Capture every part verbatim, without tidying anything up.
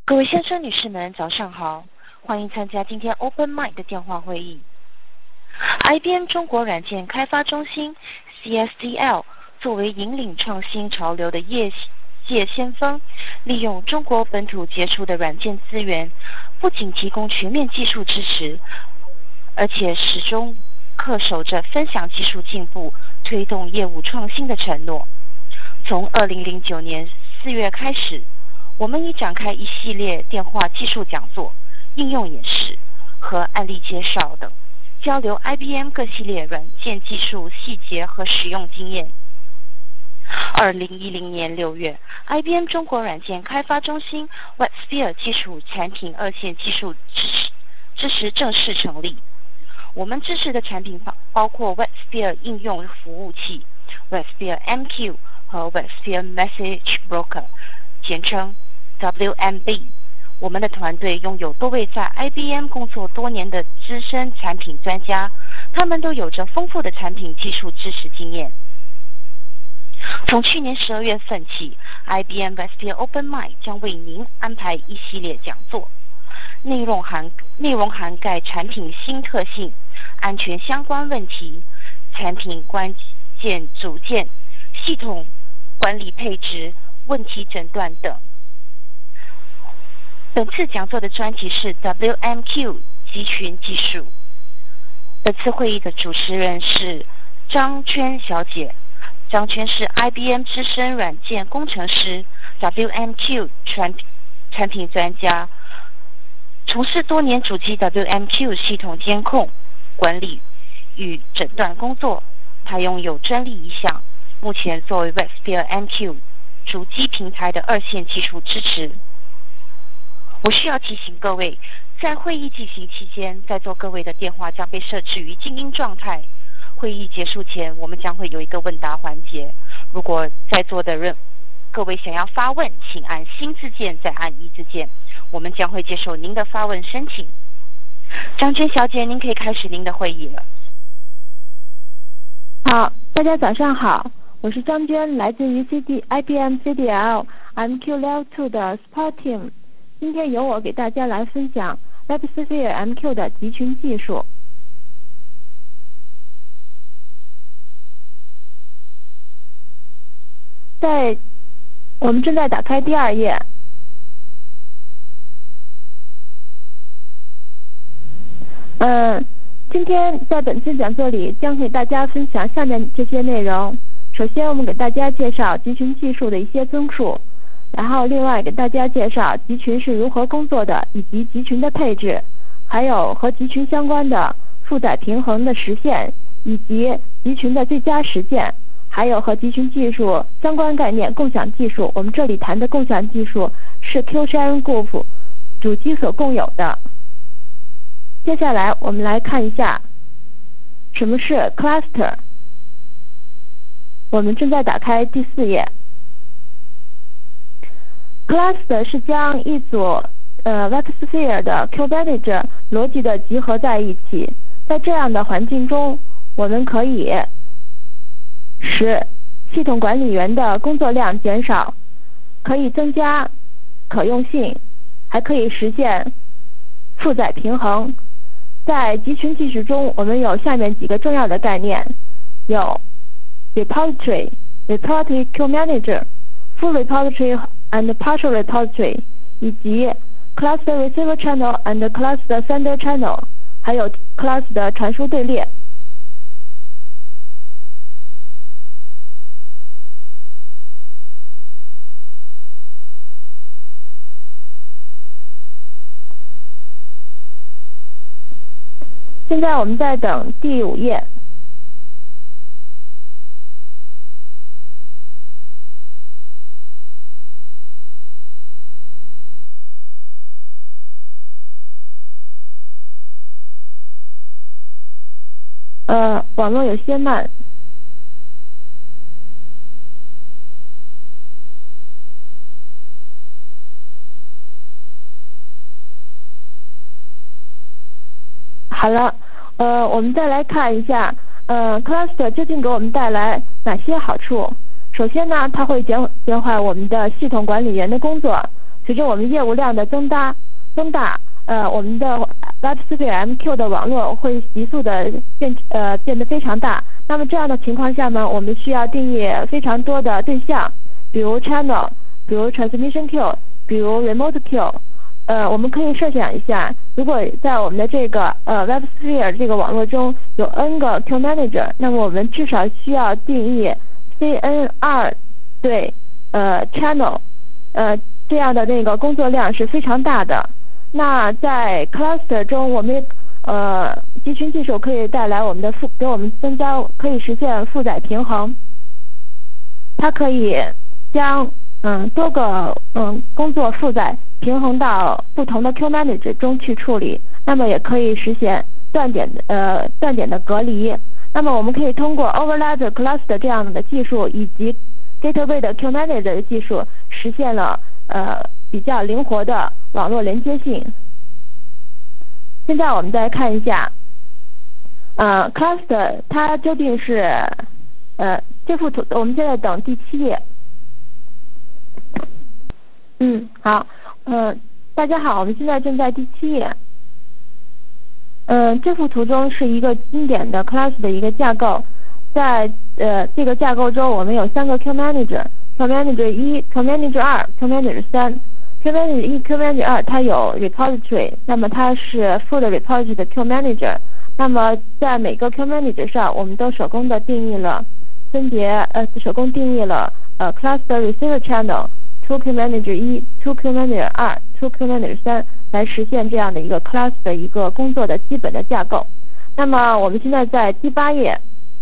各位先生、女士们，早上好，欢迎参加今天 Open Mic 的电话会议。I B M 中国软件开发中心 C S D L 作为引领创新潮流的业界先锋，利用中国本土杰出的软件资源，不仅提供全面技术支持，而且始终恪守着分享技术进步、推动业务创新的承诺。从二零零九年四月开始，我们已展开一系列电话技术讲座、应用演示和案例介绍等，交流 I B M 各系列软件技术细节和使用经验。二零一零年六月 ，I B M 中国软件开发中心 WebSphere 基础产品二线技术支持支持正式成立。我们支持的产品包括 WebSphere 应用服务器、WebSphere M Q 和 WebSphere Message Broker， 简称W M B。 我们的团队拥有多位在 I B M 工作多年的资深产品专家，他们都有着丰富的产品技术知识经验。从去年十二月份起， I B M WebSphere Open Mic 将为您安排一系列讲座，内容涵内容涵盖产品新特性、安全相关问题、产品关键组件、系统管理配置、问题诊断等。本次讲座的专题是 W M Q 集群技术。本次会议的主持人是张娟小姐。张娟是 I B M 资深软件工程师、W M Q 产产品专家，从事多年主机 W M Q 系统监控、管理与诊断工作。她拥有专利一项，目前作为 WebSphere M Q 主机平台的二线技术支持。我需要提醒各位，在会议进行期间，在座各位的电话将被设置于静音状态。会议结束前，我们将会有一个问答环节。如果在座的人各位想要发问，请按星字键，再按一字键，我们将会接受您的发问申请。张娟小姐，您可以开始您的会议了。 好，大家早上好，我是张娟，来自于 C D I B M C D L M Q Level 二的 Support Team。今天由我给大家来分享 WebSphere M Q 的集群技术。在我们正在打开第二页。嗯，今天在本次讲座里将给大家分享下面这些内容。首先，我们给大家介绍集群技术的一些综述，然后另外给大家介绍集群是如何工作的，以及集群的配置，还有和集群相关的负载平衡的实现，以及集群的最佳实践。还有和集群技术相关概念，共享技术。我们这里谈的共享技术是 Q Sharing Group 主机所共有的。接下来我们来看一下什么是 Cluster。我们正在打开第四页。Cluster 是将一组呃 WebSphere 的 Kubernetes 逻辑的集合在一起。在这样的环境中，我们可以使系统管理员的工作量减少，可以增加可用性，还可以实现负载平衡。在集群技术中，我们有下面几个重要的概念，有 Repository、Repository Queue Manager、Full Repository and Partial Repository， 以及 Cluster Receiver Channel and Cluster Sender Channel， 还有 Cluster 的传输队列。现在我们在等第五页。呃，网络有些慢。好了，呃，我们再来看一下，呃 ，Cluster 究竟给我们带来哪些好处？首先呢，它会减减缓我们的系统管理员的工作， 随着我们业务量的增大，增大，呃，我们的 WebSphere M Q 的网络会急速的变呃变得非常大。那么这样的情况下呢，我们需要定义非常多的对象，比如 channel， 比如 transmission queue， 比如 remote queue。呃，我们可以设想一下，如果在我们的这个呃 WebSphere 这个网络中有 n 个 Queue Manager， 那么我们至少需要定义 C N 二 对呃 channel， 呃这样的那个工作量是非常大的。那在 cluster 中，我们呃集群技术可以带来我们的负，给我们增加，可以实现负载平衡。它可以将嗯多个嗯工作负载平衡到不同的 Queue Manager 中去处理，那么也可以实现断点呃断点的隔离。那么我们可以通过 Overlap Cluster 这样的技术以及 Gateway 的 Queue Manager 的技术，实现了呃比较灵活的网络连接性。现在我们再看一下，呃 Cluster 它究竟是呃这幅图，我们现在等第七页。嗯，好。呃，大家好，我们现在正在第七页。嗯、呃，这幅图中是一个经典的 class 的一个架构，在呃这个架构中，我们有三个 Queue Manager，Queue Manager 一、Queue Manager 二、Queue Manager 三。Queue Manager 一、Queue Manager 二，它有 repository， 那么它是 full repository 的 Queue Manager。那么在每个 Queue Manager 上，我们都手工的定义了，分别呃手工定义了呃 Cluster Receiver Channel。two Queue Manager 一 two Queue Manager 二 two Queue Manager 三来实现这样的一个 class 的一个工作的基本的架构。那么我们现在在第八页，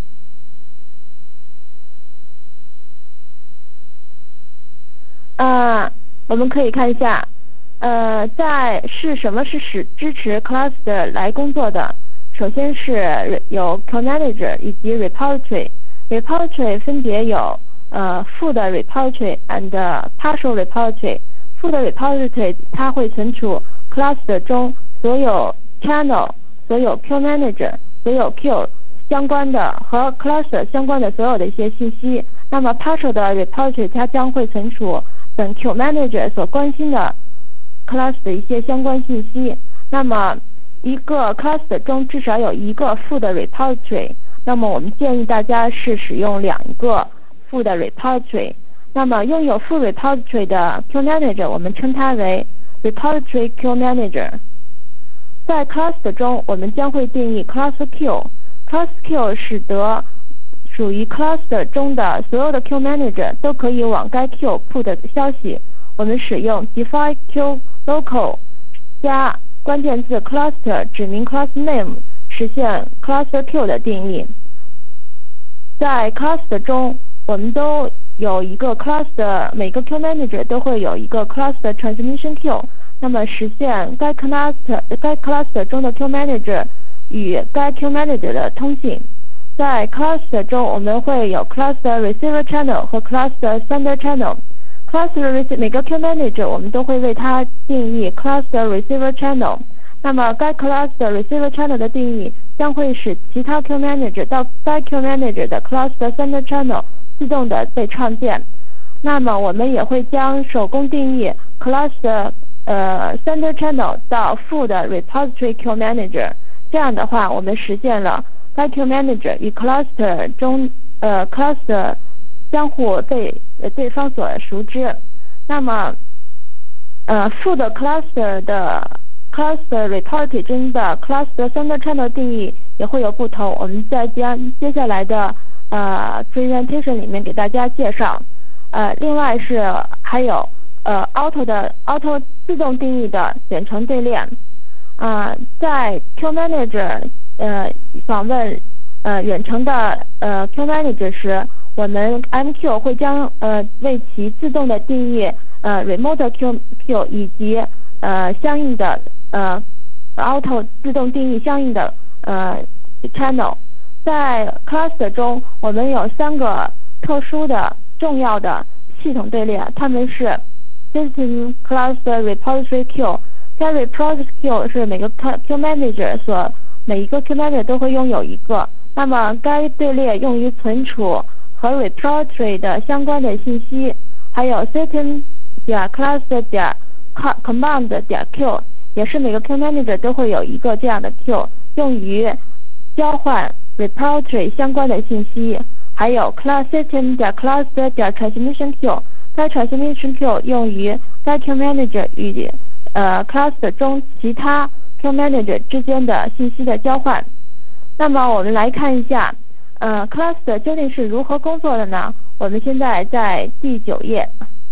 呃，我们可以看一下，呃，在是什么是使支持 class 的来工作的？首先是有 Queue Manager 以及 repository，repository 分别有呃，负的 repository and partial repository。负的 repository 它会存储 cluster 中所有 channel、所有 Queue Manager、所有 Queue 相关的和 cluster 相关的所有的一些信息。那么 partial 的 repository 它将会存储本 Queue Manager 所关心的 cluster 的一些相关信息。那么一个 cluster 中至少有一个负的 repository， 那么我们建议大家是使用两个负的 repository。 那么拥有负 repository 的 Queue Manager 我们称它为 repository Queue Manager。 在 cluster 中我们将会定义 cluster queue。 cluster queue 使得属于 cluster 中的所有的 Queue Manager 都可以往该 queue 铺的消息。我们使用 define queue local 加关键字 cluster 指明 cluster name 实现 cluster queue 的定义。在 cluster 中我们都有一个 cluster， 每个 Queue Manager 都会有一个 cluster transmission queue， 那么实现该 cluster 该 cluster 中的 Queue Manager 与该 Queue Manager 的通信。在 cluster 中我们会有 cluster receiver channel 和 cluster sender channel。cluster 每个 Queue Manager 我们都会为它定义 cluster receiver channel， 那么该 cluster receiver channel 的定义将会使其他 Queue Manager 到该 Queue Manager 的 cluster sender channel 自动的被创建。那么我们也会将手工定义 cluster 呃 sender channel 到负的 repository Queue Manager， 这样的话我们实现了该 Queue Manager 与 cluster 中呃 cluster 相互被呃对方所熟知。那么呃负的 cluster 的 cluster repository 中的 cluster sender channel 定义也会有不同，我们在将接下来的呃 presentation 里面给大家介绍。呃另外是还有呃 auto 的 auto 自动定义的远程对链。啊、呃、在 Queue Manager 呃访问呃远程的呃 Queue Manager 时，我们 M Q 会将呃为其自动的定义呃 remote Q Q 以及呃相应的呃 auto 自动定义相应的呃 channel。在 cluster 中，我们有三个特殊的重要的系统队列，它们是 System Cluster Repository Queue。该 Repository Queue 是每个 Queue Manager 所每一个 Queue Manager 都会拥有一个。那么该队列用于存储和 Repository 的相关的信息，还有 System 点 Cluster 点 command 点 q， 也是每个 Q manager 都会有一个这样的 q， 用于交换 repository 相关的信息。还有 class system 点 cluster 点 transmission q， 该 transmission q 用于该 Q manager 与呃 cluster 中其他 Q manager 之间的信息的交换。那么我们来看一下，呃 cluster 究竟是如何工作的呢？我们现在在第九页。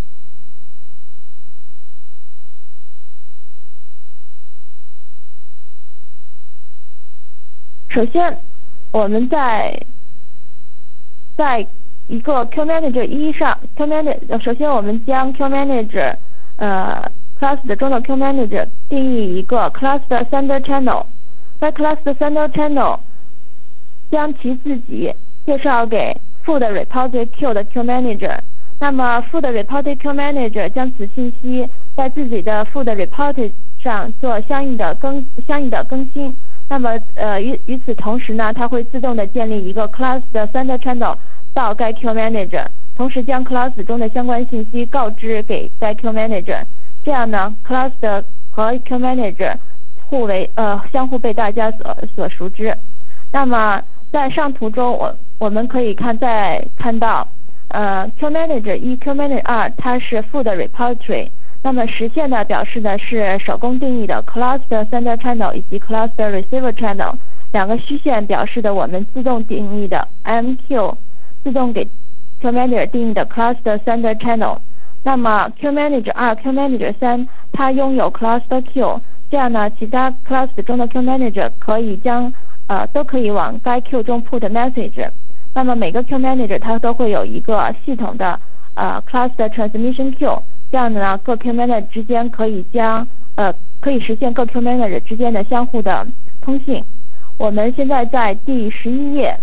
首先，我们在在一个 Q manager 一上 ，Q manager 首先我们将 Q manager 呃 cluster 中的 Q manager 定义一个 cluster sender channel， 该 cluster sender channel 将其自己介绍给负的 repository Q 的 Q manager， 那么负的 repository Q manager 将此信息在自己的负的 repository 上做相应的更相应的更新。那么呃与与此同时呢，它会自动的建立一个 class 的 sender channel 到该 Q manager， 同时将 class 中的相关信息告知给该 Q manager。这样呢 ，class 的和 Q manager 互为呃相互被大家所所熟知。那么在上图中，我我们可以看在看到呃 Q manager 一 Q manager 二它是负的 repository。那么实现的表示的是手工定义的 cluster sender channel 以及 cluster receiver channel， 两个虚线表示的我们自动定义的 M Q 自动给 Q manager 定义的 cluster sender channel。那么 Q manager 二 Q manager 三它拥有 cluster Q， 这样呢，其他 cluster 中的 Q manager 可以将呃都可以往该 Q 中 put message。那么每个 Q manager 它都会有一个系统的呃 cluster transmission Q。这样呢，各 Q manager 之间可以将呃可以实现各 Q manager 之间的相互的通信。我们现在在第十一页，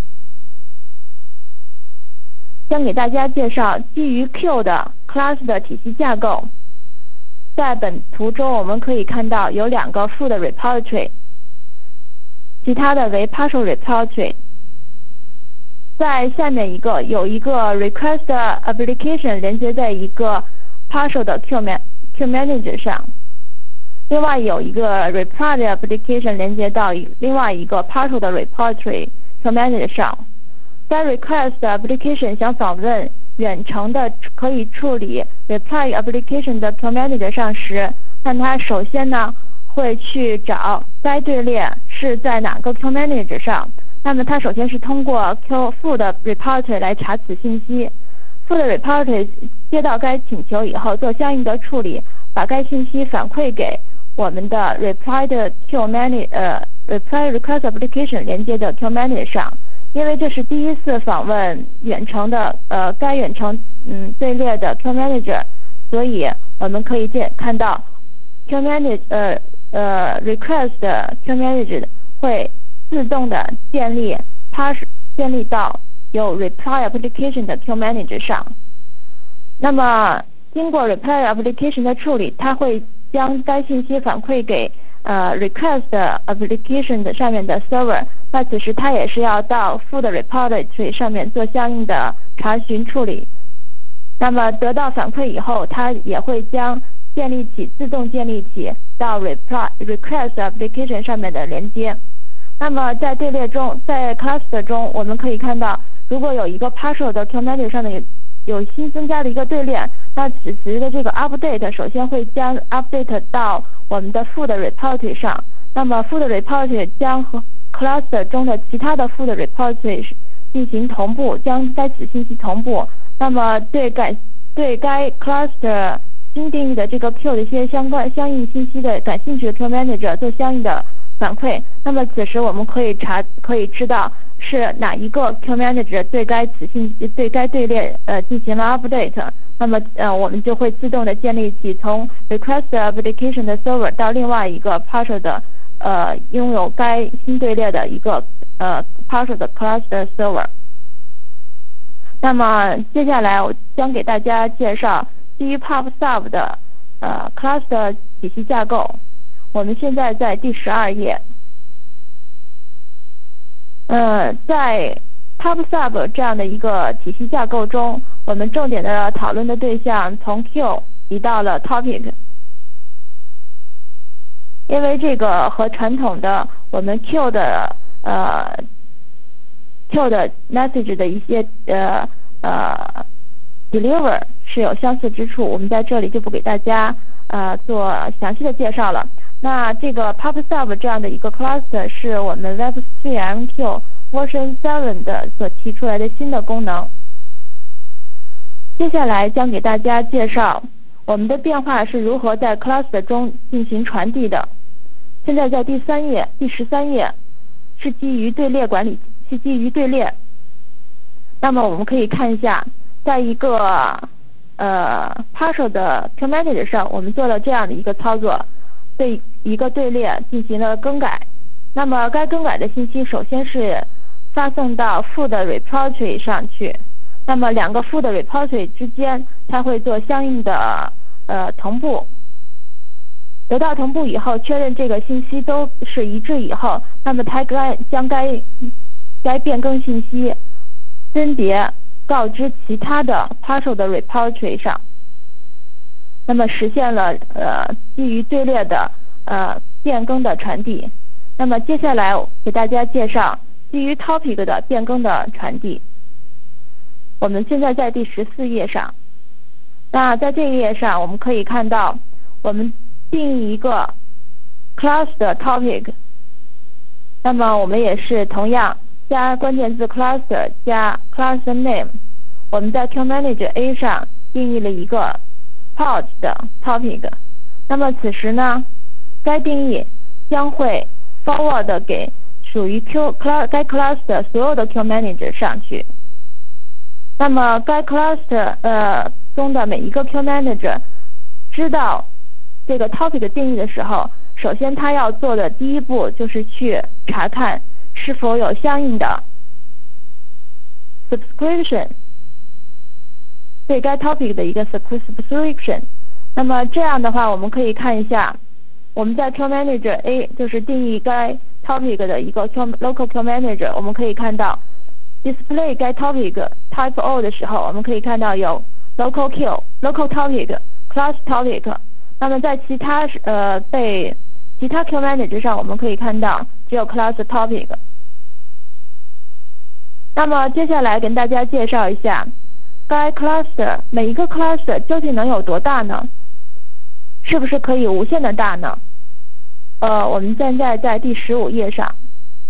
将给大家介绍基于 Q 的 class 的体系架构。在本图中，我们可以看到有两个负的 repository， 其他的为 partial repository。在下面一个有一个 request application 连接在一个partial 的 Q man Q manager 上，另外有一个 reply application 连接到另外一个 partial 的 repository Q manager 上。该 request application 想访问远程的可以处理 reply application 的 Q manager 上时，那它首先呢会去找该队列是在哪个 Q manager 上。那么它首先是通过 Q 负的 repository 来查此信息。负的 repository 接到该请求以后做相应的处理，把该信息反馈给我们的 reply 的 Q manager 呃 reply request application 连接的 Q manager 上。因为这是第一次访问远程的呃该远程嗯队列的 Q manager， 所以我们可以见看到 Q manager 呃呃 request 的 Q manager 会自动的建立 pass 建立到有 reply application 的 Q manager 上。那么经过 reply application 的处理，它会将该信息反馈给呃 request application 的上面的 server。那此时它也是要到负的 repository 上面做相应的查询处理。那么得到反馈以后，它也会将建立起自动建立起到 reply request application 上面的连接。那么在队列中，在 cluster 中，我们可以看到，如果有一个 partial 的 Q manager 上的有有新增加的一个队列，那此时的这个 update 首先会将 update 到我们的负的 repository 上。那么负的 repository 将和 cluster 中的其他的负的 repository 进行同步，将该此信息同步。那么对该对该 cluster 新定义的这个 Q 的一些相关相应信息的感兴趣的 Q manager 做相应的反馈。那么此时我们可以查可以知道是哪一个 Q manager 对该此信对该队列呃进行了 update。那么呃我们就会自动的建立起从 request application 的 server 到另外一个 partial 的呃拥有该新队列的一个呃 partial 的 cluster server。那么接下来我将给大家介绍基于 PubSub 的呃 cluster 体系架构。我们现在在第十二页。呃，在 PubSub 这样的一个体系架构中，我们重点的讨论的对象从 Q 移到了 Topic。 因为这个和传统的我们 Q 的呃 Q 的 message 的一些呃呃 deliver 是有相似之处，我们在这里就不给大家呃做详细的介绍了。那这个 PubSub 这样的一个 cluster 是我们 WebSphere M Q Version 七的所提出来的新的功能。接下来将给大家介绍我们的变化是如何在 cluster 中进行传递的。现在在第三页，第十三页是基于队列管理，是基于队列。那么我们可以看一下，在一个呃 partial 的 command 上，我们做了这样的一个操作，对一个队列进行了更改。那么该更改的信息首先是发送到副的 repository 上去。那么两个副的 repository 之间，它会做相应的呃同步。得到同步以后，确认这个信息都是一致以后，那么它该将该该变更信息分别告知其他的 partial 的 repository 上，那么实现了呃基于队列的呃变更的传递。那么接下来给大家介绍基于 topic 的变更的传递。我们现在在第十四页上，那在这一页上我们可以看到，我们定义一个 class 的 topic， 那么我们也是同样加关键字 cluster 加 class name， 我们在 QManager A 上定义了一个 pod 的 topic， 那么此时呢，该定义将会 forward 给属于 Q class 该 class 的所有的 QManager 上去。那么该 cluster 呃中的每一个 QManager 知道这个 topic 定义的时候，首先他要做的第一步就是去查看是否有相应的 subscription， 对该 topic 的一个 subscription。那么这样的话，我们可以看一下，我们在 QManager A 就是定义该 topic 的一个 Q, local QManager， 我们可以看到 display 该 topic type O 的时候，我们可以看到有 local Q、local topic、class topic。那么在其他呃被其他 QManager 上，我们可以看到只有 class topic。那么接下来跟大家介绍一下，该 cluster 每一个 cluster 究竟能有多大呢？是不是可以无限的大呢？呃，我们现在在第十五页上，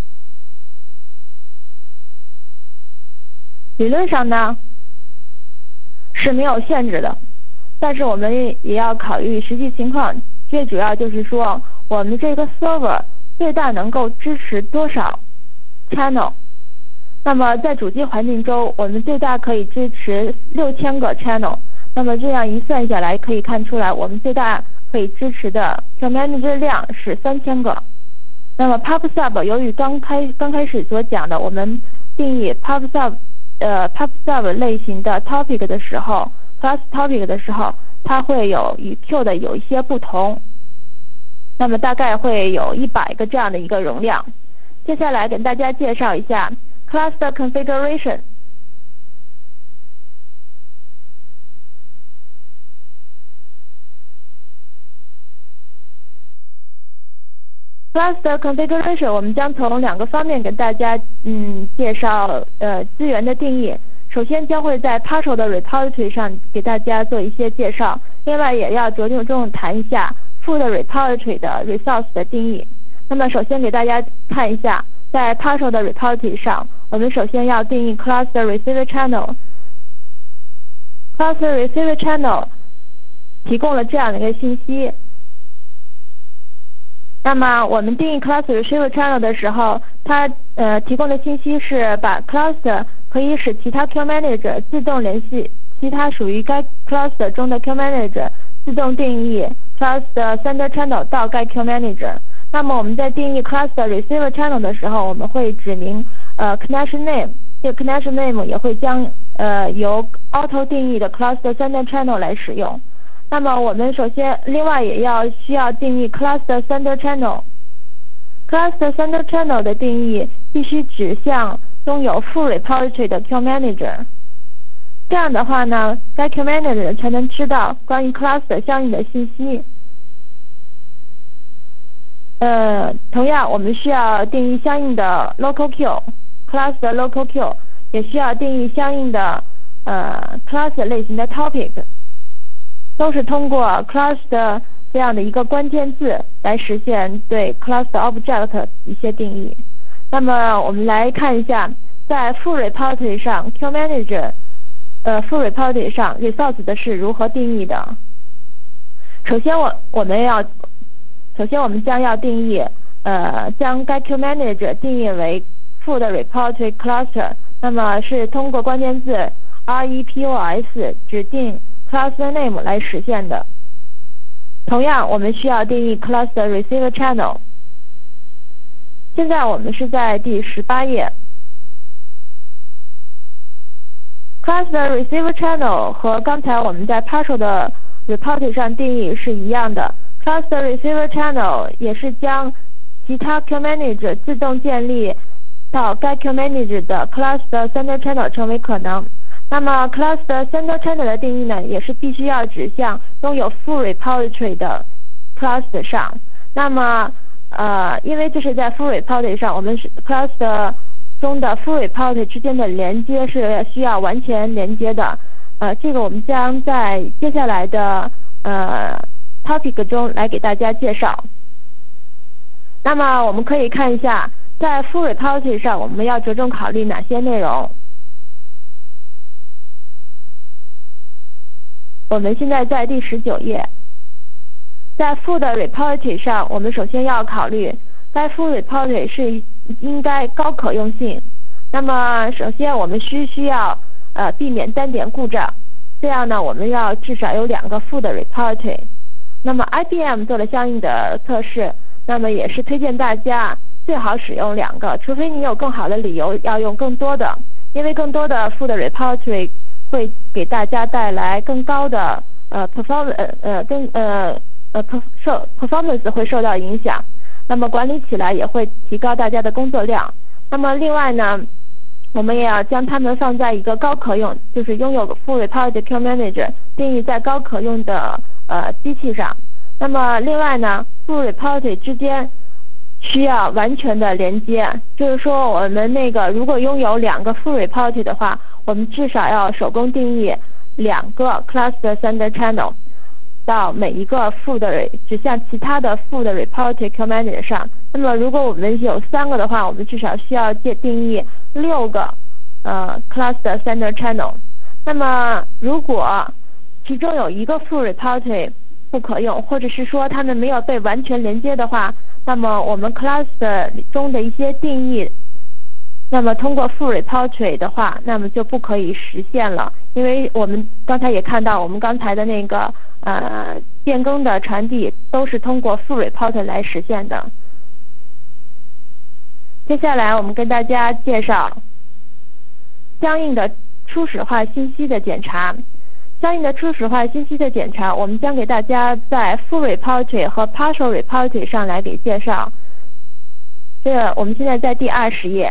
理论上呢是没有限制的。但是我们也要考虑实际情况，最主要就是说我们这个 server 最大能够支持多少 channel。那么在主机环境中，我们最大可以支持六千个 channel。那么这样一算下来，可以看出来我们最大可以支持的 QManager 量是三千个。那么 PubSub 由于刚开刚开始所讲的，我们定义 PubSub 呃 PubSub 类型的 topic 的时候。class topic 的时候，它会有与 Q 的有一些不同，那么大概会有一百个这样的一个容量。接下来给大家介绍一下 cluster configuration。cluster configuration 我们将从两个方面给大家嗯介绍呃资源的定义。首先将会在 partial 的 repository 上给大家做一些介绍，另外也要着重谈一下副的 repository 的 resource 的定义。那么首先给大家看一下，在 partial 的 repository 上，我们首先要定义 cluster receiver channel。cluster receiver channel 提供了这样的一个信息。那么我们定义 cluster receiver channel 的时候，它呃提供的信息是把 cluster可以使其他 QManager 自动联系其他属于该 cluster 中的 QManager， 自动定义 class 的 sender channel 到该 QManager。那么我们在定义 class 的 receiver channel 的时候，我们会指明呃 connection name， 这个 connection name 也会将呃由 auto 定义的 class 的 sender channel 来使用。那么我们首先另外也要需要定义 class 的 sender channel。class 的 sender channel 的定义必须指向拥有副 repository 的 QManager， 这样的话呢，该 QManager 才能知道关于 class 的相应的信息。 呃，同样我们需要定义相应的 local queue，class 的 local queue， 也需要定义相应的呃 class 类型的 topic， 都是通过 class 的这样的一个关键字来实现对 class 的 object 一些定义。那么我们来看一下，在 full repository 上 Queue Manager 呃 full repository 上 resource 的是如何定义的。首先我我们要首先我们将要定义呃将该 Queue Manager 定义为 full 的 repository cluster， 那么是通过关键字 repos 指定 cluster name 来实现的。同样我们需要定义 cluster receiver channel。现在我们是在第十八页。Cluster receiver channel 和刚才我们在 partial 的 repository 上定义是一样的。Cluster receiver channel 也是将其他 Queue Manager 自动建立到该 Queue Manager 的 Cluster Center Channel 成为可能。那么 Cluster Center Channel 的定义呢，也是必须要指向拥有 full repository 的 cluster 上。那么呃，因为这是在 full repository 上，我们是 cluster 中的 full repository 之间的连接是需要完全连接的。呃，这个我们将在接下来的呃 topic 中来给大家介绍。那么我们可以看一下，在 full repository 上我们要着重考虑哪些内容。我们现在在第十九页。在 full 的 repository 上，我们首先要考虑该 full repository 是应该高可用性。那么首先我们需需要呃避免单点故障，这样呢我们要至少有两个 full 的 repository。那么 I B M 做了相应的测试，那么也是推荐大家最好使用两个，除非你有更好的理由要用更多的，因为更多的 full 的 repository 会给大家带来更高的呃 perform 呃呃更呃呃受 performance 会受到影响，那么管理起来也会提高大家的工作量。那么另外呢，我们也要将它们放在一个高可用，就是拥有 full repository Queue Manager 定义在高可用的呃机器上。那么另外呢 full repository 之间需要完全的连接，就是说我们那个如果拥有两个 full repository 的话，我们至少要手工定义两个 cluster center channel 到每一个 full 的指向其他的 full 的 repository Queue Manager 上。那么如果我们有三个的话，我们至少需要界定义六个呃 cluster center channel。那么如果其中有一个 full repository 不可用，或者是说它们没有被完全连接的话，那么我们 cluster 中的一些定义，那么通过 full repository 的话，那么就不可以实现了，因为我们刚才也看到，我们刚才的那个呃变更的传递都是通过 full repository 来实现的。接下来我们跟大家介绍相应的初始化信息的检查。相应的初始化信息的检查，我们将给大家在 full repository 和 partial repository 上来给介绍。这个我们现在在第二十页。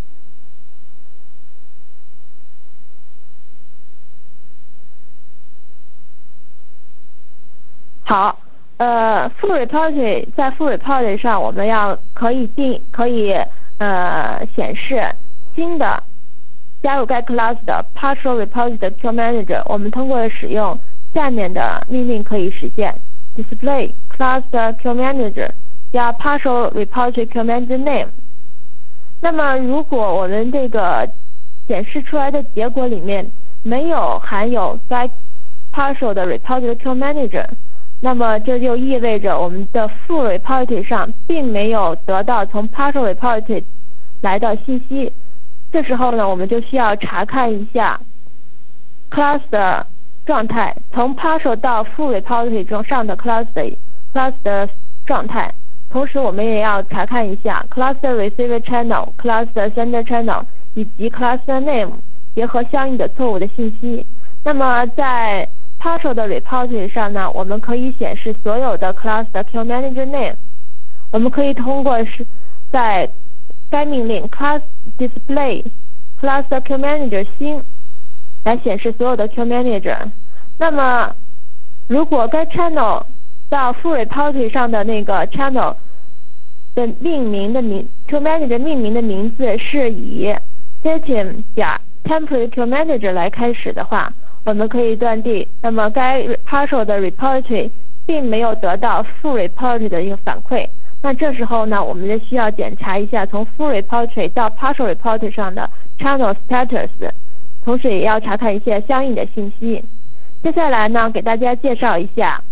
好，呃 full repository 在 full repository 上，我们要可以定可以呃显示新的加入该 class 的 partial repository Queue Manager， 我们通过使用下面的命令可以实现 display class Queue Manager 加 partial repository Queue Manager name。那么如果我们这个显示出来的结果里面没有含有该 partial 的 repository Queue Manager， 那么这就意味着我们的 full repository 上并没有得到从 partial repository 来的信息。这时候呢，我们就需要查看一下 class 的状态，从 partial 到 full repository 中上的 class 的 class 的状态。同时我们也要查看一下 cluster receiver channel、cluster center channel 以及 cluster name 结合相应的错误的信息。那么在 partial 的 repository 上呢，我们可以显示所有的 cluster Queue Manager name。我们可以通过是在该命令 class display cluster Queue Manager 新来显示所有的 Queue Manager。那么如果该 channel 到 full repository 上的那个 channel 的命名的名 Queue Manager 命名的名字是以 system 点 temporary Queue Manager 来开始的话，我们可以断定，那么该 partial 的 repository 并没有得到 full repository 的一个反馈。那这时候呢，我们就需要检查一下从 full repository 到 partial repository 上的 channel status， 同时也要查看一些相应的信息。接下来呢，给大家介绍一下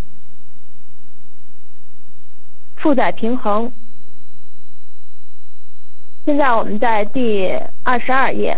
负载平衡。现在我们在第二十二页，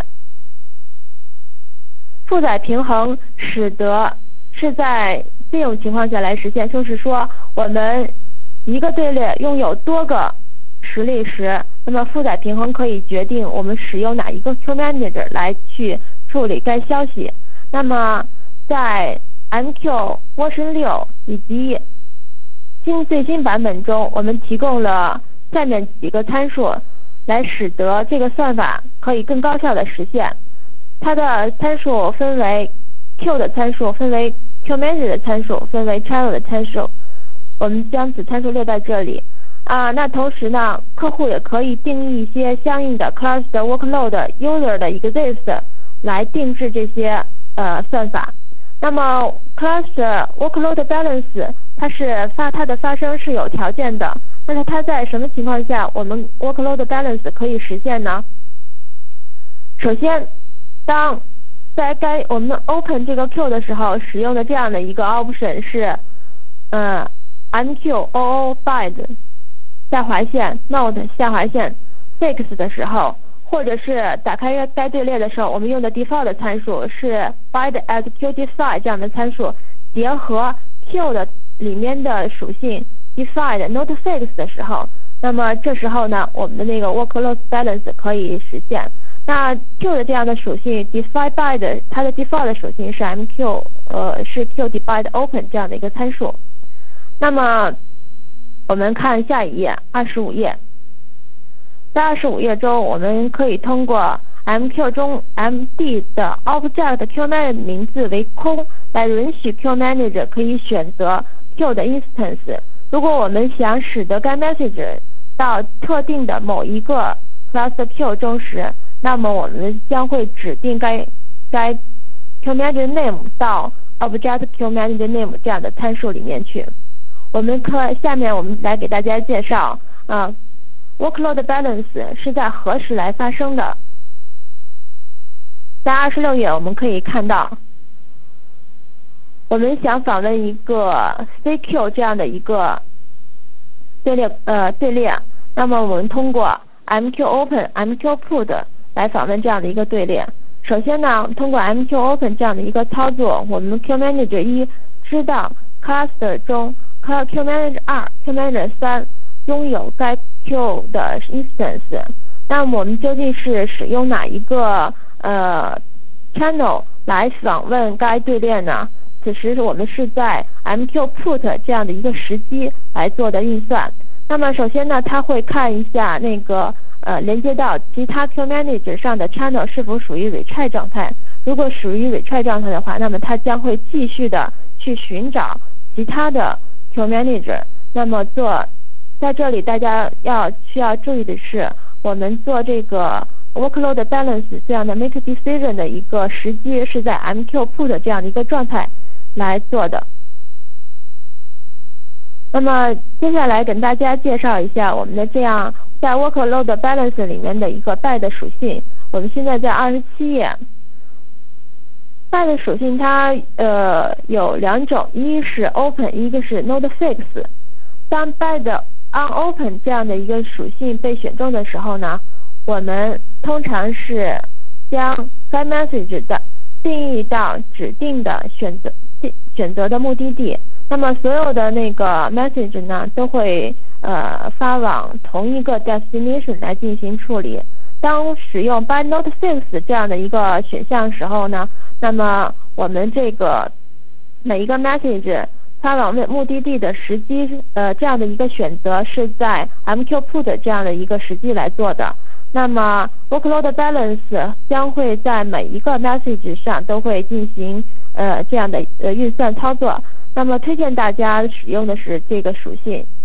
负载平衡使得是在这种情况下来实现，就是说我们一个队列拥有多个实例时，那么负载平衡可以决定我们使用哪一个 Queue Manager 来去处理该消息。那么在 M Q version 六以及新最新版本中，我们提供了下面几个参数，来使得这个算法可以更高效的实现。它的参数分为 Q 的参数，分为 Queue Manager 的参数，分为 Channel 的参数。我们将此参数列在这里啊。那同时呢，客户也可以定义一些相应的 Cluster Workload User 的 Exist 来定制这些呃算法。那么 Cluster Workload Balance 它是发它的发生是有条件的。那么它在什么情况下我们 Workload Balance 可以实现呢？首先，当在该我们 open 这个 Q 的时候使用的这样的一个 option 是呃 M Q O O bind 下划线 note 下划线 fix 的时候，或者是打开该队列的时候，我们用的 default 的参数是 bind as Q define 这样的参数，结合 Q 的里面的属性 define not fix 的时候，那么这时候呢，我们的那个 workload balance 可以实现。那 Q 的这样的属性 define bind 它的 default 的属性是 M Q 呃是 Q define open 这样的一个参数。那么我们看下一页二十五页，在二十五页中，我们可以通过 M Q 中 M D 的 object Queue Manager 名字为空来允许 Queue Manager 可以选择 Q 的 instance。如果我们想使得该 message 到特定的某一个 cluster Q 中时，那么我们将会指定该该 Queue Manager name 到 object Queue Manager name 这样的参数里面去。我们可下面我们来给大家介绍啊 workload balance 是在何时来发生的。在二十六页我们可以看到，我们想访问一个 C Q 这样的一个队列呃队列，那么我们通过 M Q open M Q put 来访问这样的一个队列。首先呢，通过 M Q open 这样的一个操作，我们 Queue Manager 一知道 cluster 中 Queue Manager 二 Queue Manager 三拥有该 Q 的 instance。那么我们究竟是使用哪一个呃 channel 来访问该队列呢？此时我们是在 M Q put 这样的一个时机来做的运算。那么首先呢，它会看一下那个呃连接到其他 Queue Manager 上的 channel 是否属于 retry 状态。如果属于 retry 状态的话，那么它将会继续的去寻找其他的 Queue Manager。那么做在这里大家要需要注意的是，我们做这个 workload balance 这样的 make decision 的一个时机是在 M Q put 这样的一个状态来做的。那么接下来跟大家介绍一下我们的这样在 workload balance 里面的一个 bind 属性。我们现在在二十七页。bind 属性它呃有两种，一是 open， 一个是 not fix。当 bind on open 这样的一个属性被选中的时候呢，我们通常是将该 message 的定义到指定的选择选择的目的地。那么所有的那个 message 呢，都会呃发往同一个 destination 来进行处理。当使用 bind not fix 这样的一个选项时候呢，那么我们这个每一个 message 发往目的地的时机呃这样的一个选择是在 M Q put 这样的一个时机来做的。那么 workload balance 将会在每一个 message 上都会进行呃这样的呃运算操作。那么推荐大家使用的是这个属性。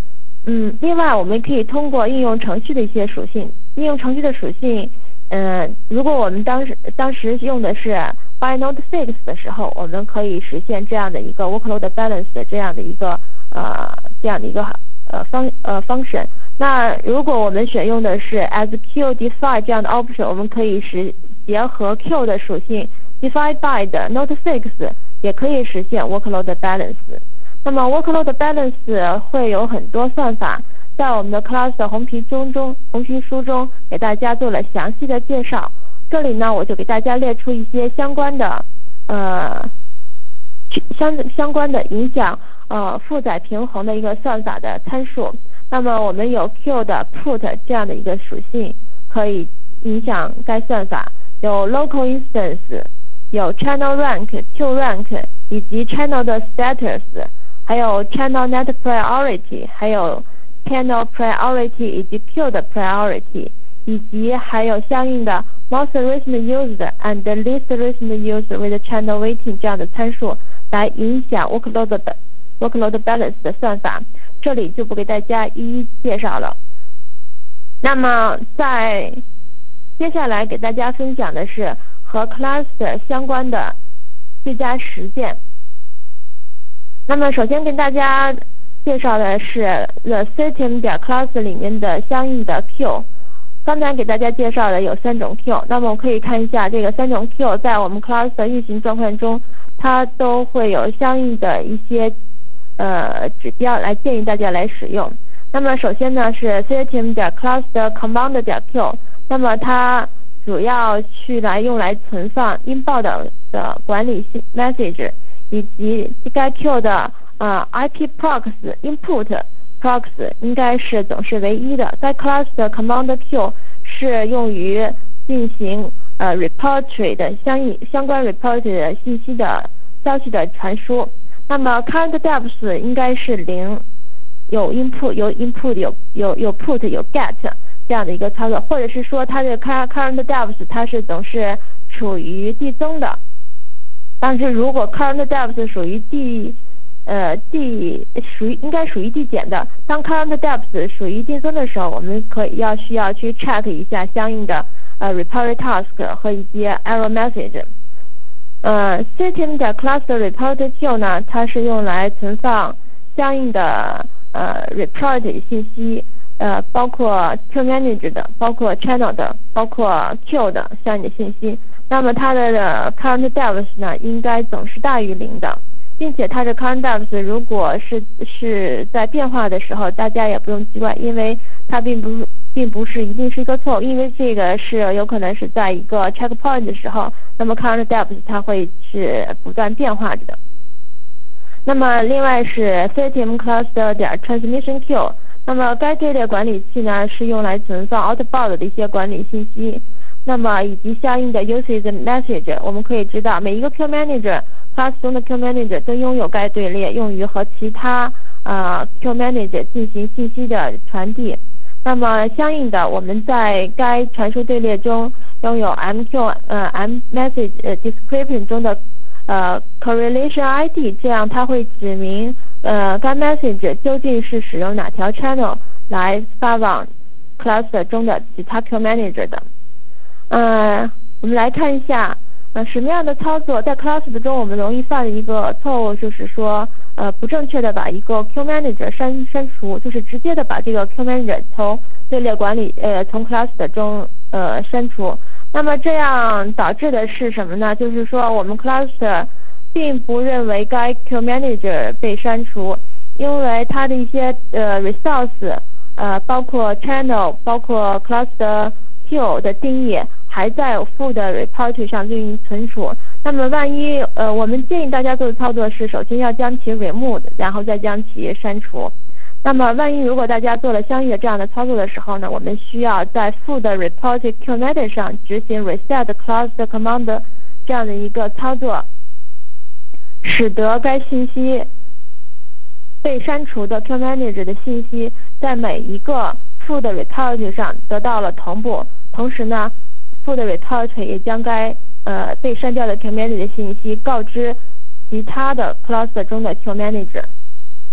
嗯，另外我们可以通过应用程序的一些属性，应用程序的属性，嗯、呃，如果我们当时当时用的是 ByNodeFix 的时候，我们可以实现这样的一个 workload balance 的这样的一个呃这样的一个呃方呃 function。那如果我们选用的是 asQDefine 这样的 option， 我们可以实结合 Q 的属性 define by 的 NodeFix 也可以实现 workload balance。那么 workload balance 会有很多算法，在我们的 class 的红皮中中红皮书中给大家做了详细的介绍。这里呢，我就给大家列出一些相关的呃相相关的影响呃负载平衡的一个算法的参数。那么我们有 Q 的 put 这样的一个属性可以影响该算法，有 local instance， 有 channel rank、Q rank 以及 channel 的 status， 还有 channel net priority， 还有 channel priority 以及 Q 的 priority， 以及还有相应的 most recent used and least recent used with channel weighting 这样的参数来影响 workload workload balance 的算法。这里就不给大家一一介绍了。那么在接下来给大家分享的是和 cluster 相关的最佳实践。那么首先跟大家介绍的是 the system 点 cluster 里面的相应的 Q。刚才给大家介绍的有三种 Q， 那么我可以看一下这个三种 Q 在我们 cluster 运行状况中，它都会有相应的一些呃指标来建议大家来使用。那么首先呢是 system 点 cluster command 点 Q， 那么它主要去来用来存放 inbound 的管理 message， 以及该 Q 的呃 I P proxy input proxy 应该是总是唯一的。该 cluster command Q 是用于进行呃 repository 的相应相关 repository 的信息的消息的传输。那么 current depth 应该是零，有 input 有 input 有有有 put 有 get 这样的一个操作，或者是说它的 current depth 它是总是处于递增的。但是如果 current depth 属于递呃递属于应该属于递减的，当 current depth 属于递增的时候，我们可以要需要去 check 一下相应的呃 repository task 和一些 error message。呃 system 的 cluster report Q 呢，它是用来存放相应的呃 report 信息，呃包括 Q manage 的，包括 channel 的，包括 Q 的相应的信息。那么它的 current depth 呢，应该总是大于零的，并且它的 current depth 如果是是在变化的时候，大家也不用奇怪，因为它并不是并不是一定是一个错误，因为这个是有可能是在一个 checkpoint 的时候，那么 current depth 它会是不断变化着的。那么另外是 system cluster 点 transmission Q， 那么该这类管理器呢是用来存放 outbound 的一些管理信息，那么以及相应的 usage message。我们可以知道每一个 Q manager class 中的 Q manager 都拥有该队列，用于和其他呃 Q manager 进行信息的传递。那么相应的，我们在该传输队列中拥有 M Q 呃 M message 呃 description 中的呃 correlation I D， 这样它会指明呃该 message 究竟是使用哪条 channel 来发往 cluster 中的其他 Q manager 的。呃，我们来看一下呃什么样的操作在 cluster 中我们容易犯的一个错误，就是说呃不正确的把一个 Q manager 删删除，就是直接的把这个 Q manager 从队列管理呃从 cluster 中呃删除。那么这样导致的是什么呢？就是说我们 cluster 并不认为该 Q manager 被删除，因为它的一些呃 resource 呃包括 channel 包括 cluster Q 的定义还在副的 repository 上进行存储。那么万一呃我们建议大家做的操作是首先要将其 remove， 然后再将其删除。那么万一如果大家做了相应的这样的操作的时候呢，我们需要在副的 repository Q manager 上执行 reset cluster command 这样的一个操作，使得该信息被删除的 Q manager 的信息在每一个副的 repository 上得到了同步。同时呢，副的 repository 也将该呃被删掉的 Q manager 的信息告知其他的 cluster 中的 Q manager。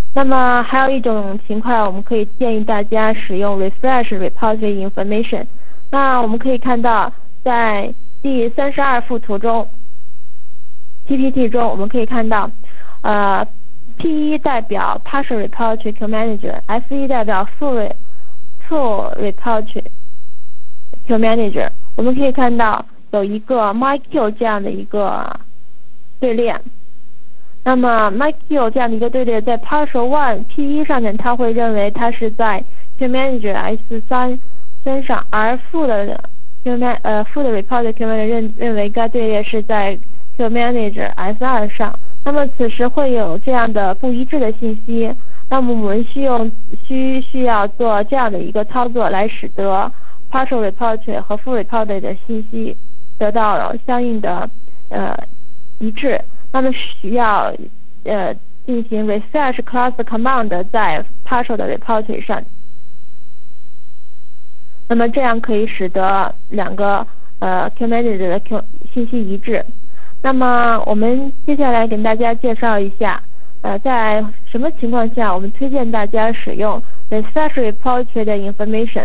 那么还有一种情况，我们可以建议大家使用 refresh repository information。那我们可以看到，在第三十二幅图中 ，P P T 中我们可以看到，呃 ，P 一代表 partial repository queue manager，F 一代表 full full repository queue manager。我们可以看到有一个 myqueue 这样的一个队列。那么 myqueue 这样的一个队列在 partial one P 一上面，它会认为它是在 queue manager S 三身上，而 full 的 queue man 呃 full 的 repository queue manager 认认为该队列是在 queue manager S 二上。那么此时会有这样的不一致的信息，那么我们需用需需要做这样的一个操作，来使得 partial repository 和 full repository 的信息得到了相应的呃一致。那么需要呃进行 refresh class command 在 partial 的 repository 上，那么这样可以使得两个呃 queue manager 的 Q 信息一致。那么我们接下来给大家介绍一下，呃在什么情况下我们推荐大家使用 refresh repository 的 information。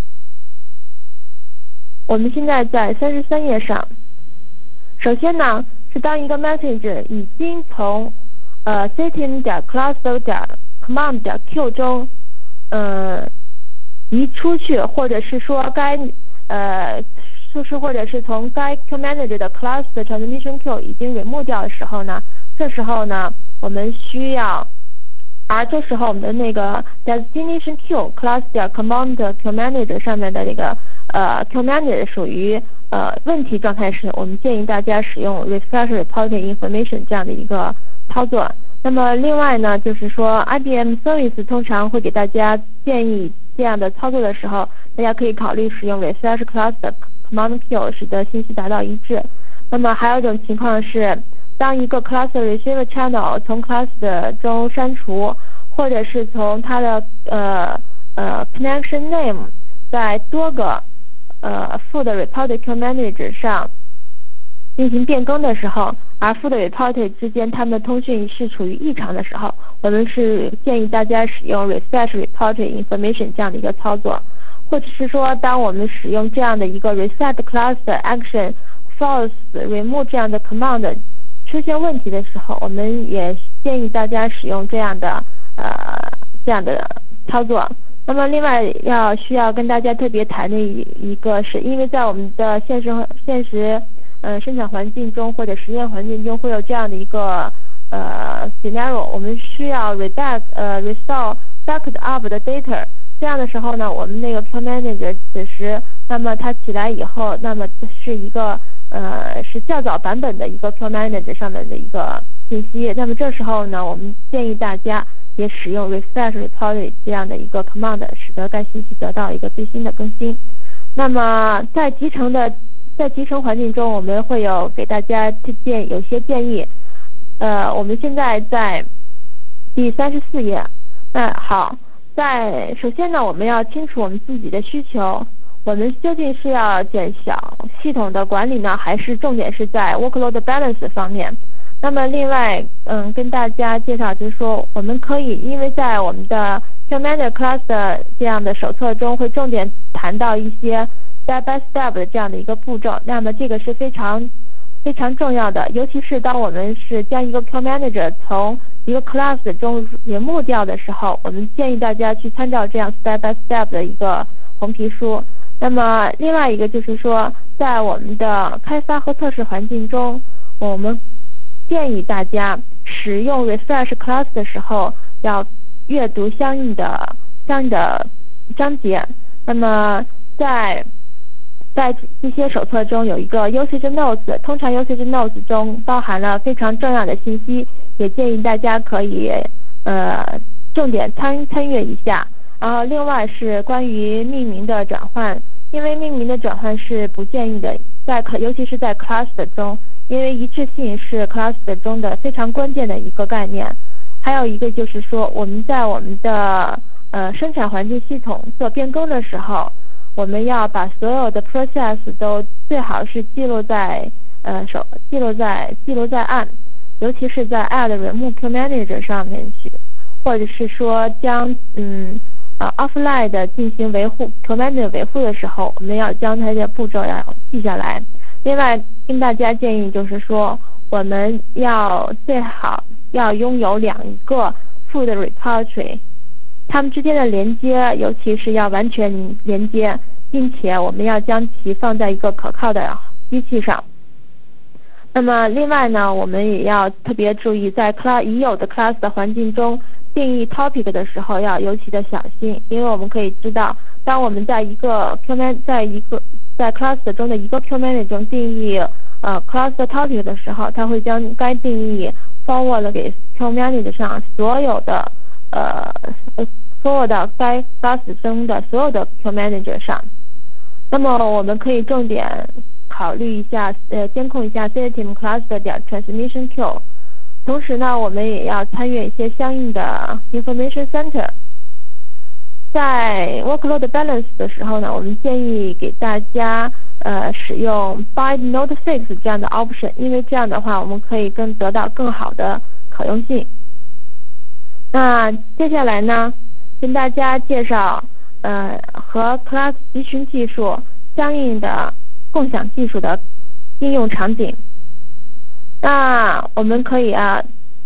我们现在在三十三页上，首先呢。是当一个 message 已经从呃 setting 点 class 点 command 点 q 中呃移出去，或者是说该呃就是或者是从该 queue manager 的 class 的 transmission queue 已经 remove 掉的时候呢，这时候呢我们需要，而这时候我们的那个 destination queue class 点 command queue manager 上面的这个呃 queue manager 属于呃，问题状态时，我们建议大家使用 refresh repository information 这样的一个操作。那么另外呢，就是说 I B M Service 通常会给大家建议这样的操作的时候，大家可以考虑使用 refresh class 的 command queue， 使得信息达到一致。那么还有一种情况是，当一个 class receiver channel 从 class 的中删除，或者是从它的呃呃 connection name 在多个呃 full 的 repository queue manager 上进行变更的时候，而 full 的 repository 之间它们的通讯是处于异常的时候，我们是建议大家使用 refresh repository information 这样的一个操作，或者是说当我们使用这样的一个 reset class action false remove 这样的 command 出现问题的时候，我们也建议大家使用这样的呃这样的操作。那么另外要需要跟大家特别谈的一一个是，因为在我们的现实现实呃生产环境中或者实验环境中会有这样的一个呃 scenario， 我们需要 reback 呃 restore backed up 的 data， 这样的时候呢，我们那个 queue manager 此时那么它起来以后，那么是一个呃是较早版本的一个 queue manager 上面的一个信息，那么这时候呢，我们建议大家也使用 refresh repository 这样的一个 command， 使得该信息得到一个最新的更新。那么在集成的在集成环境中，我们会有给大家建有些建议。呃，我们现在在第三十四页。那好，在首先呢，我们要清楚我们自己的需求，我们究竟是要减小系统的管理呢，还是重点是在 workload balance 方面？那么另外，嗯，跟大家介绍就是说，我们可以因为在我们的 queue manager class 的这样的手册中，会重点谈到一些 step by step 的这样的一个步骤。那么这个是非常非常重要的，尤其是当我们是将一个 queue manager 从一个 class 中 remove 掉的时候，我们建议大家去参照这样 step by step 的一个红皮书。那么另外一个就是说，在我们的开发和测试环境中，我们建议大家使用 refresh class 的时候，要阅读相应的相应的章节。那么在在这些手册中有一个 usage notes， 通常 usage notes 中包含了非常重要的信息，也建议大家可以呃重点参参阅一下。然后另外是关于命名的转换，因为命名的转换是不建议的，在尤其是在 class 中。因为一致性是 class 中的非常关键的一个概念。还有一个就是说，我们在我们的呃生产环境系统做变更的时候，我们要把所有的 process 都最好是记录在呃手记录在记录在案，尤其是在 add remove queue manager 上面去， 或者是说将嗯呃 offline 的进行维护 command 维护的时候，我们要将它的步骤要记下来。另外跟大家建议就是说，我们要最好要拥有两个 food repository， 它们之间的连接，尤其是要完全连接，并且我们要将其放在一个可靠的机器上。那么另外呢，我们也要特别注意，在 class 已有的 class 的环境中定义 topic 的时候要尤其的小心，因为我们可以知道，当我们在一个 Q man 在一个在 class 中的一个 Q manager 中定义呃 class 的 topic 的时候，它会将该定义 forward 给 Q manager 上所有的呃 forward 到该 class 中的所有的 Q manager 上。那么我们可以重点考虑一下呃监控一下 system cluster 点 transmission queue， 同时呢我们也要参阅一些相应的 information center。在 workload balance 的时候呢，我们建议给大家呃使用 bind node fix 这样的 option， 因为这样的话我们可以更得到更好的可用性。那接下来呢，跟大家介绍呃和 class 集群技术相应的共享技术的应用场景。那我们可以啊，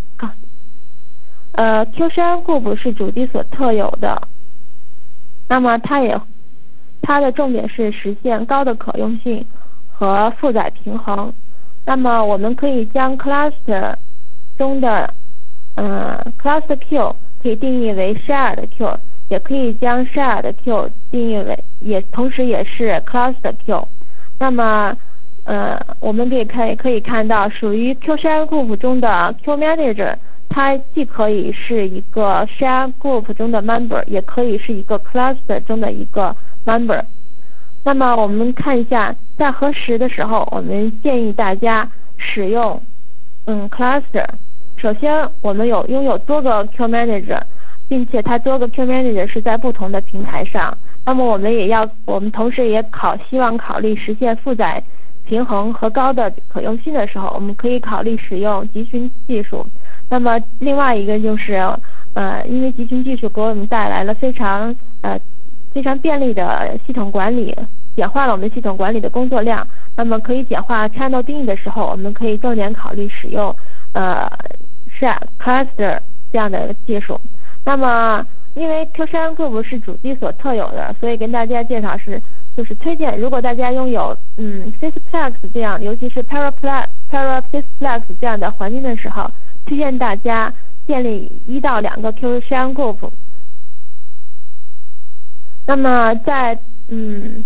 呃 Q 三 group 是主机所特有的，那么它也它的重点是实现高的可用性和负载平衡。那么我们可以将 cluster 中的呃 cluster Q 可以定义为 shared Q， 也可以将 shared Q 定义为也同时也是 cluster Q。那么呃我们可以看可以看到，属于 Q share group 中的 Q manager， 它既可以是一个 share group 中的 member， 也可以是一个 cluster 中的一个 member。那么我们看一下，在核实的时候，我们建议大家使用嗯 cluster。首先，我们有拥有多个 Q manager， 并且它多个 Q manager 是在不同的平台上。那么我们也要，我们同时也考希望考虑实现负载平衡和高的可用性的时候，我们可以考虑使用集群技术。那么另外一个就是呃，因为集群技术给我们带来了非常呃非常便利的系统管理，简化了我们系统管理的工作量。那么可以简化 channel 定义的时候，我们可以重点考虑使用呃 share cluster 这样的技术。那么因为 Q 三 group 是主机所特有的，所以跟大家介绍是就是推荐，如果大家拥有嗯 sysplex 这样，尤其是 paraplex para sysplex 这样的环境的时候，推荐大家建立一到两个 Q 三 group。那么在嗯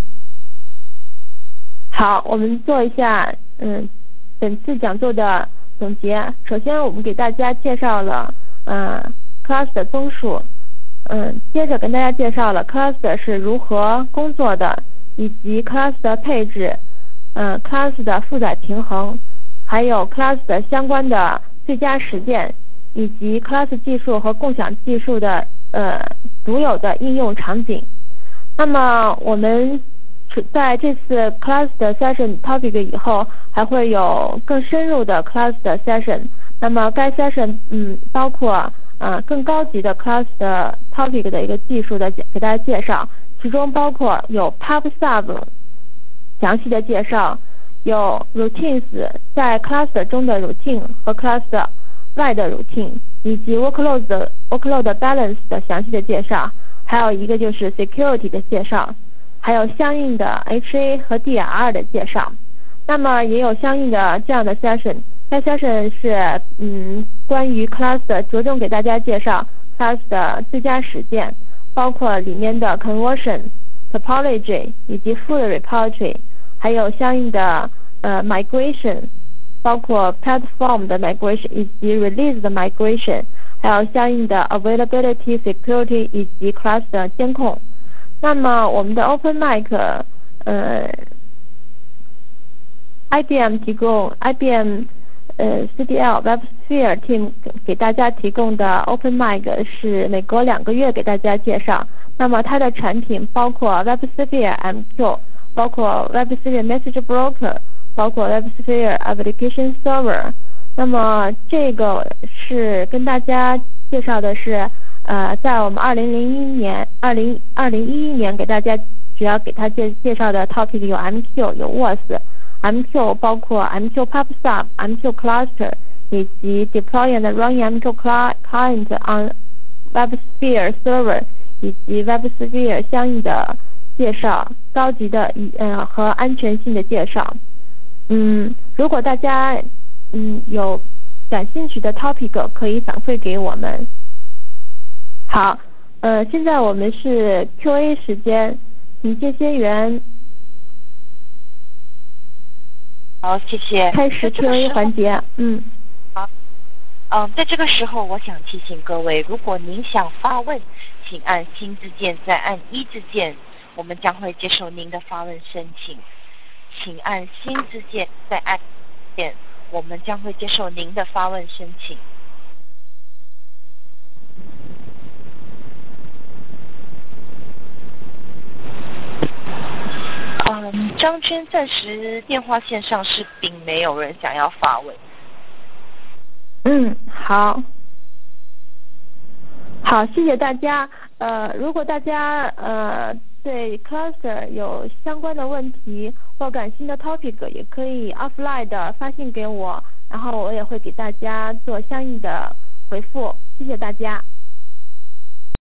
好，我们做一下嗯本次讲座的总结。首先我们给大家介绍了嗯 class 的综述，嗯，接着跟大家介绍了 cluster 是如何工作的，以及 class 的配置，嗯 class 的负载平衡，还有 class 的相关的最佳实践，以及 class 技术和共享技术的呃独有的应用场景。那么我们在这次 class 的 session topic 以后，还会有更深入的 class 的 session。那么该 session 嗯包括呃更高级的 class 的 topic 的一个技术的给大家介绍，其中包括有 pub sub 详细的介绍，有 routines 在 cluster 中的 routine 和 cluster 外的 routine， 以及 workload 的 workload balance 的详细的介绍，还有一个就是 security 的介绍，还有相应的 H A 和 D R 的介绍。那么也有相应的这样的 session， 该 session 是嗯关于 class 的着重给大家介绍 class 的最佳实践，包括里面的 conversion、topology 以及 full repository， 还有相应的呃 migration， 包括 platform 的 migration 以及 release 的 migration， 还有相应的 availability、security 以及 class 的监控。那么我们的 Open Mic 呃 I B M 提供 I B M 呃 C D L WebSphere Team 给大家提供的 Open Mic 是每隔两个月给大家介绍。那么它的产品包括 WebSphere M Q， 包括 WebSphere Message Broker， 包括 WebSphere Application Server， 那么这个是跟大家介绍的是，呃，在我们二零零一年、二零二零一一年给大家主要给他介介绍的 topic 有 M Q 有 W A S。M Q 包括 M Q PubSub、M Q Cluster 以及 Deploy and Running M Q Client on WebSphere Server 以及 WebSphere 相应的介绍，高级的呃和安全性的介绍。嗯，如果大家嗯有感兴趣的 topic 可以反馈给我们。好，呃，现在我们是 Q A 时间，请接线员。 好，谢谢。 开始 Q A 环节，嗯。 好，嗯，在这个时候，我想提醒各位，如果您想发问，请按星字键，再按一字键，我们将会接受您的发问申请。请按星字键，再按键，我们将会接受您的发问申请。嗯，张娟暂时电话线上是并没有人想要发问。 嗯，好，好，谢谢大家。呃，如果大家呃对 cluster 有相关的问题或感兴趣的 topic， 也可以 offline 的发信给我，然后我也会给大家做相应的回复。谢谢大家。